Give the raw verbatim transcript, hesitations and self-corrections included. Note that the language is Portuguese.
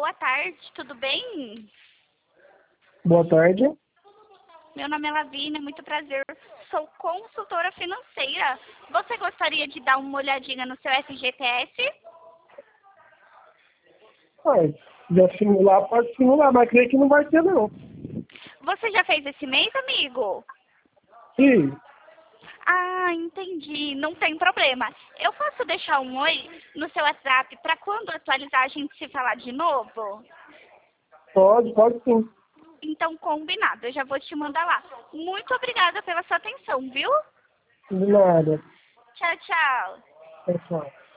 boa tarde, tudo bem? Boa tarde. Meu nome é Lavínia, muito prazer. Sou consultora financeira. Você gostaria de dar uma olhadinha no seu F G T S? Mas, já simular, pode simular, mas creio que não vai ter, não. Você já fez esse mês, amigo? Sim, Ah, entendi. Não tem problema. Eu posso deixar um oi no seu WhatsApp para quando atualizar a gente se falar de novo? pode, pode sim. Então, combinado. Eu já vou te mandar lá. Muito obrigada pela sua atenção, viu? De nada. Tchau, tchau. Pessoal.